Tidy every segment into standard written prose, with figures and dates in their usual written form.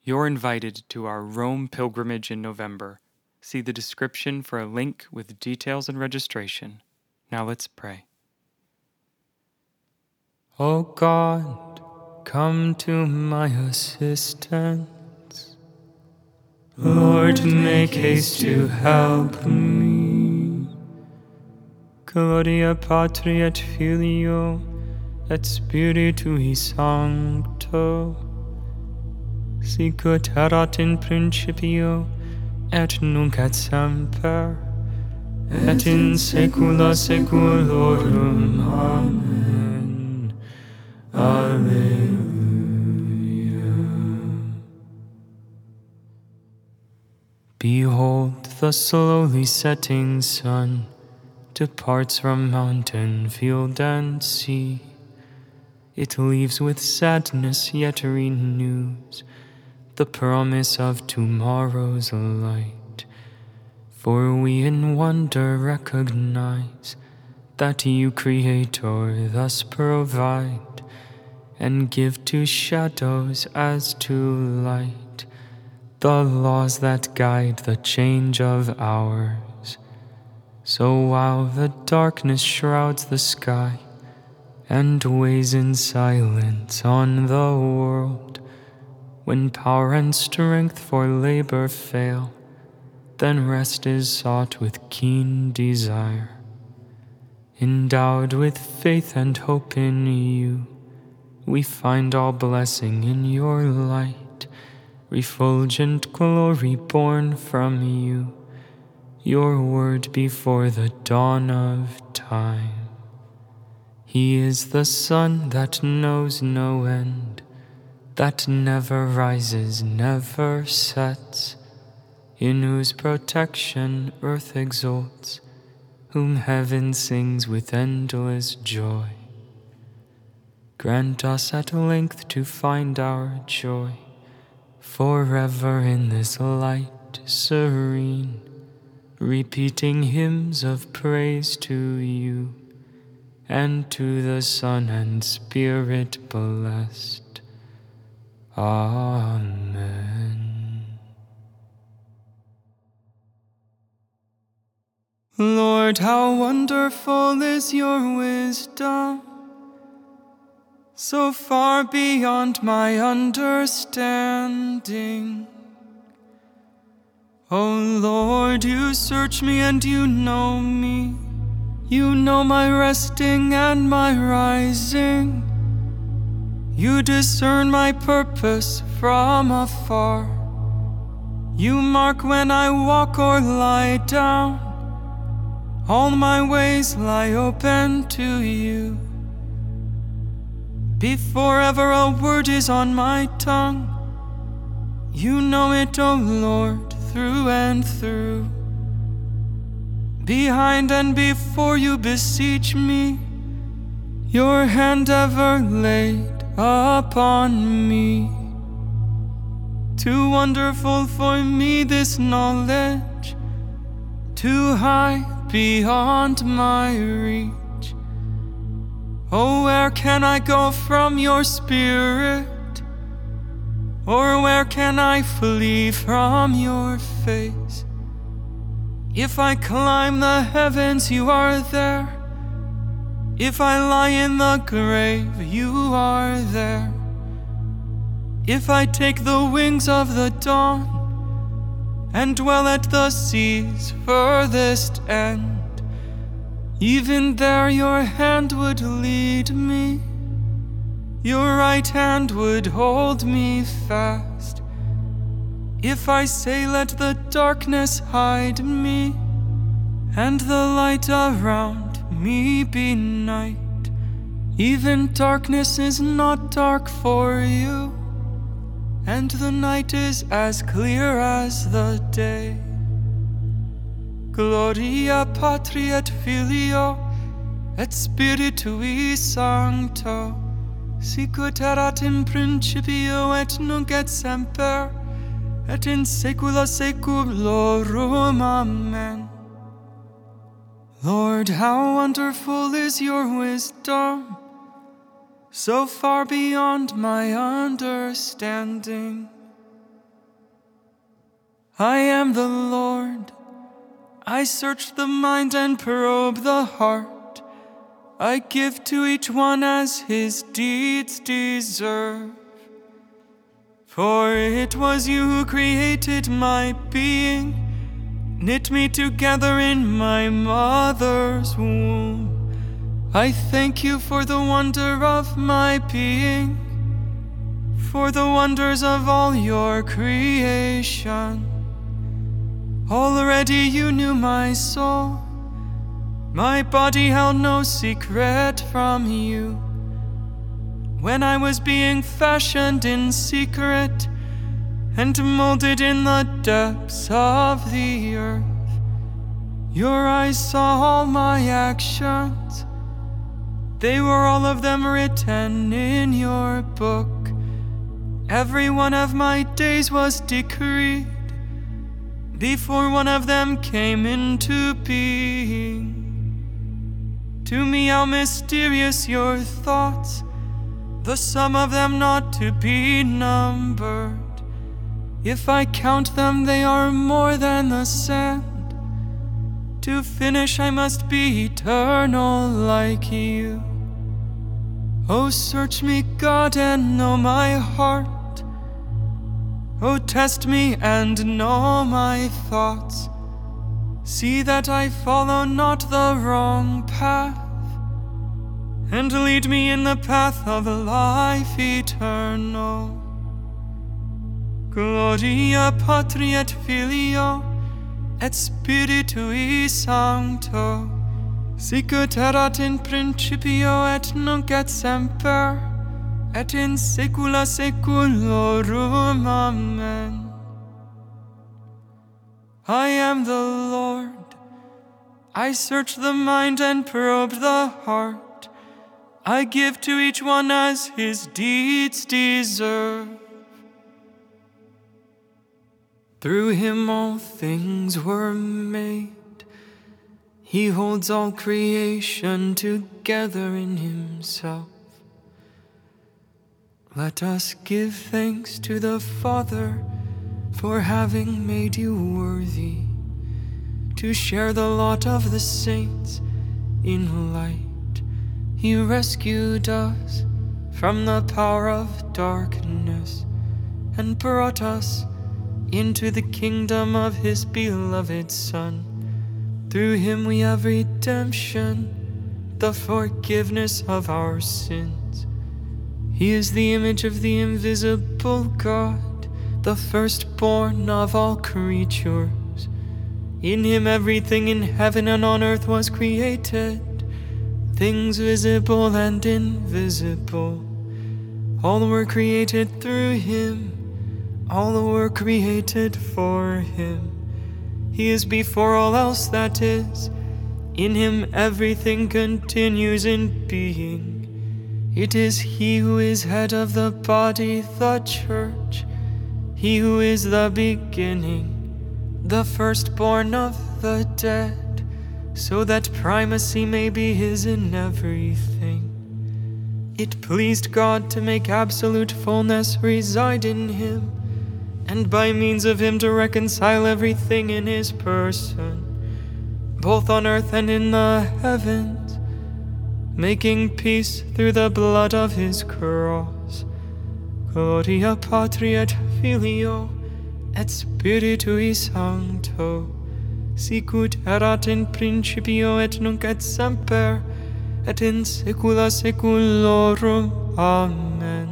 You're invited to our Rome pilgrimage in November. See the description for a link with details and registration. Now let's pray. O God, come to my assistance. Lord, make haste to help me. Gloria Patri et Filio et Spiritui Sancto, sic ut erat in principio, et nunc et semper, et in saecula saeculorum. Amen. Alleluia. Behold, the slowly setting sun departs from mountain, field, and sea. It leaves with sadness, yet renews the promise of tomorrow's light. For we in wonder recognize that you, Creator, thus provide and give to shadows as to light the laws that guide the change of hours. So while the darkness shrouds the sky and weighs in silence on the world, when power and strength for labor fail, then rest is sought with keen desire. Endowed with faith and hope in you, we find all blessing in your light, refulgent glory born from you, your word before the dawn of time. He is the sun that knows no end, that never rises, never sets, in whose protection earth exults, whom heaven sings with endless joy. Grant us at length to find our joy forever in this light serene, repeating hymns of praise to you, and to the Son and Spirit blessed. Amen. Lord, how wonderful is your wisdom, so far beyond my understanding. O Lord, you search me and you know me. You know my resting and my rising. You discern my purpose from afar. You mark when I walk or lie down. All my ways lie open to you. Before ever a word is on my tongue, you know it, O Lord, through and through. Behind and before you beseech me, your hand ever laid upon me. Too wonderful for me this knowledge, too high beyond my reach. Oh, where can I go from your spirit? Or where can I flee from your face? If I climb the heavens, you are there. If I lie in the grave, you are there. If I take the wings of the dawn and dwell at the sea's furthest end, even there your hand would lead me. Your right hand would hold me fast. If I say, let the darkness hide me, and the light around me be night, even darkness is not dark for you, and the night is as clear as the day. Gloria Patri et Filio et Spiritui Sancto, sic ut erat in principio et nunc et semper, et in saecula saeculorum. Amen. Lord, how wonderful is your wisdom, so far beyond my understanding. I am the Lord. I search the mind and probe the heart. I give to each one as his deeds deserve. For it was you who created my being, knit me together in my mother's womb. I thank you for the wonder of my being, for the wonders of all your creation. Already you knew my soul. My body held no secret from you. When I was being fashioned in secret and molded in the depths of the earth, your eyes saw all my actions. They were all of them written in your book. Every one of my days was decreed before one of them came into being. To me how mysterious your thoughts, the sum of them not to be numbered. If I count them, they are more than the sand. To finish, I must be eternal like you. Oh, search me, God, and know my heart. Oh, test me and know my thoughts. See that I follow not the wrong path, and lead me in the path of life eternal. Gloria Patri et Filio et Spiritui Sancto, sic ut erat in principio et nunc et semper, et in saecula saeculorum. Amen. I am the Lord. I search the mind and probe the heart. I give to each one as his deeds deserve. Through him all things were made. He holds all creation together in himself. Let us give thanks to the Father for having made you worthy to share the lot of the saints in light. He rescued us from the power of darkness and brought us into the kingdom of his beloved Son. Through him we have redemption, the forgiveness of our sins. He is the image of the invisible God, the firstborn of all creatures. In him everything in heaven and on earth was created, things visible and invisible. All were created through him, all were created for him. He is before all else that is. In him everything continues in being. It is he who is head of the body, the church, he who is the beginning, the firstborn of the dead, so that primacy may be his in everything. It pleased God to make absolute fullness reside in him, and by means of him to reconcile everything in his person, both on earth and in the heavens, making peace through the blood of his cross. Gloria Patri et Filio et Spiritui Sancto, sic ut erat in principio et nunc et semper, et in saecula saeculorum. Amen.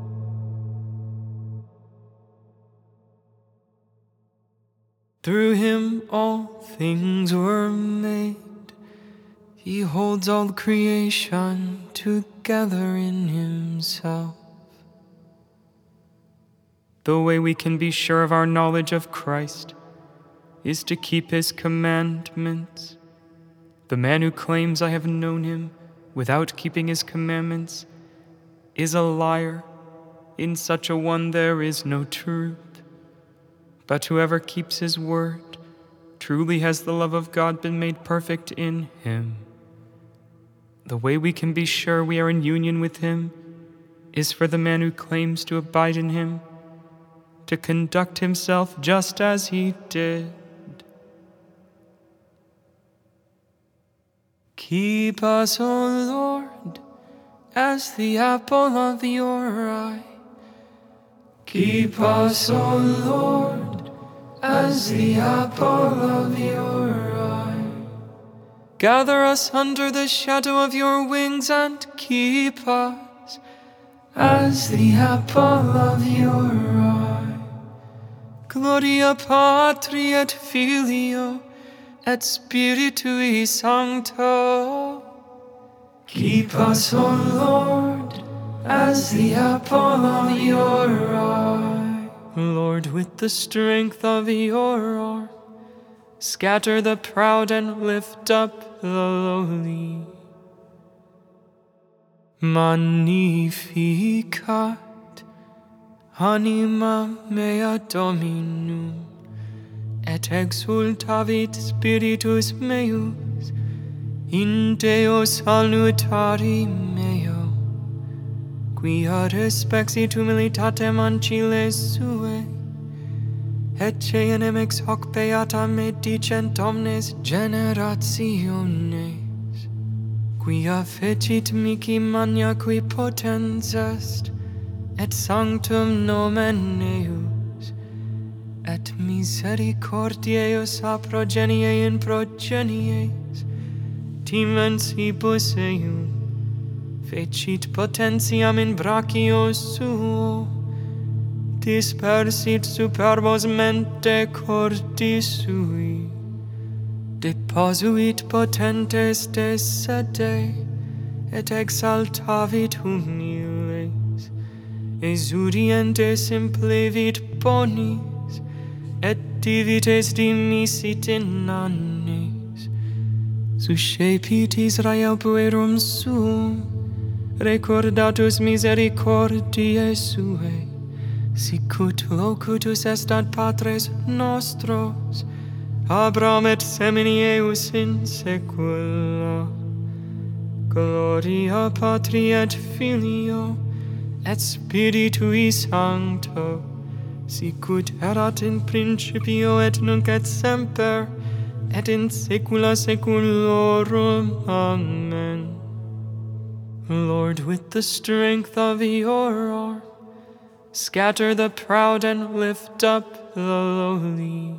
Through him all things were made. He holds all creation together in himself. The way we can be sure of our knowledge of Christ is to keep his commandments. The man who claims I have known him without keeping his commandments is a liar. In such a one there is no truth. But whoever keeps his word, truly has the love of God been made perfect in him. The way we can be sure we are in union with him is for the man who claims to abide in him to conduct himself just as he did. Keep us, O Lord, as the apple of your eye. Keep us, O Lord, as the apple of your eye. Gather us under the shadow of your wings and keep us as the apple of your eye. Gloria Patri et Filio et Spiritui Sancto. Keep us, O Lord, as the apple of your eye. Lord, with the strength of your arm, scatter the proud and lift up the lowly. Magnificat anima mea Dominum, et exultavit spiritus meus in Deo salutari meo, quia respexit humilitatem anciles suae, et cenem ex hoc beata me dicent omnes generationes, quia fecit mihi magna qui potens est, et sanctum nomen eius, et misericordiaeus a progenie in progenies, timensibus eium, fecit potentiam in brachio suo, dispersit superbos mente cordis sui, deposuit potentes de sede, et exaltavit humiles, exudientes implevit bonis, et divites dimisit in annis, suscepit Israel puerum suum, recordatus misericordiae suae, sicut locutus est ad patres nostros, Abraham et semini eius in saecula. Gloria Patri et Filio et Spiritui Sancto, sicut erat in principio et nunc et semper, et in saecula saeculorum. Amen. Lord, with the strength of your arm, scatter the proud and lift up the lowly.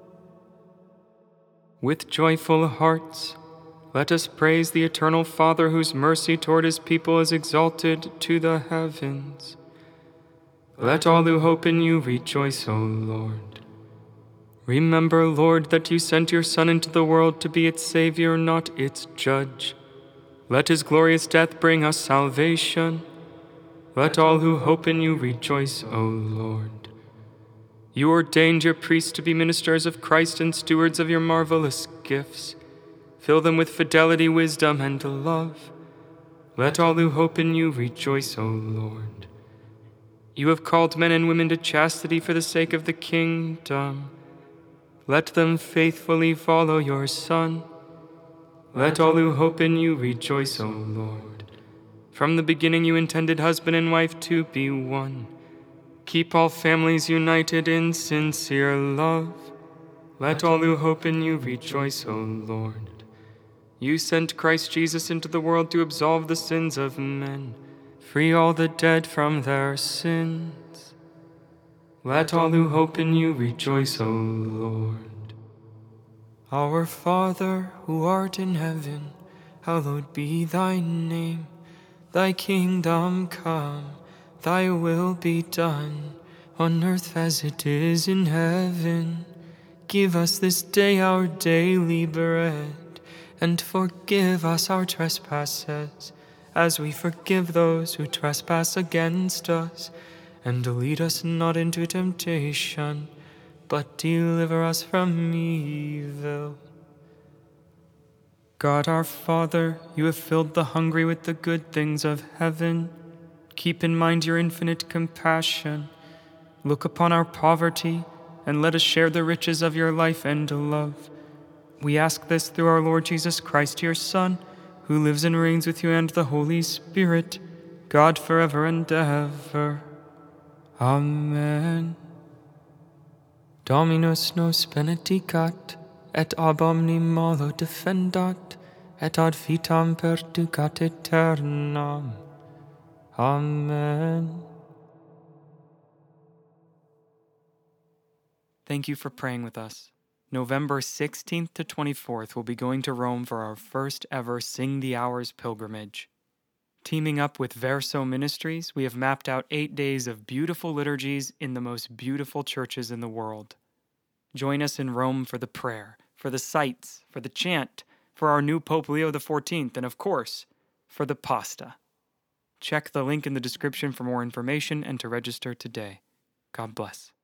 With joyful hearts, let us praise the eternal Father, whose mercy toward his people is exalted to the heavens. Let all who hope in you rejoice, O Lord. Remember, Lord, that you sent your Son into the world to be its Savior, not its judge. Let his glorious death bring us salvation. Let all who hope in you rejoice, O Lord. You ordained your priests to be ministers of Christ and stewards of your marvelous gifts. Fill them with fidelity, wisdom, and love. Let all who hope in you rejoice, O Lord. You have called men and women to chastity for the sake of the kingdom. Let them faithfully follow your Son. Let all who hope in you rejoice, O Lord. From the beginning you intended husband and wife to be one. Keep all families united in sincere love. Let all who hope in you rejoice, O Lord. You sent Christ Jesus into the world to absolve the sins of men, free all the dead from their sins. Let all who hope in you rejoice, O Lord. Our Father, who art in heaven, hallowed be thy name. Thy kingdom come, thy will be done, on earth as it is in heaven. Give us this day our daily bread, and forgive us our trespasses, as we forgive those who trespass against us. And lead us not into temptation, but deliver us from evil. God our Father, you have filled the hungry with the good things of heaven. Keep in mind your infinite compassion. Look upon our poverty, and let us share the riches of your life and love. We ask this through our Lord Jesus Christ, your Son, who lives and reigns with you and the Holy Spirit, God forever and ever. Amen. Dominus nos benedicat, et ab omni malo defendat, et ad vitam perducat aeternam. Amen. Thank you for praying with us. November 16th to 24th, we'll be going to Rome for our first ever Sing the Hours pilgrimage. Teaming up with Verso Ministries, we have mapped out 8 days of beautiful liturgies in the most beautiful churches in the world. Join us in Rome for the prayer, for the sights, for the chant, for our new Pope Leo XIV, and of course, for the pasta. Check the link in the description for more information and to register today. God bless.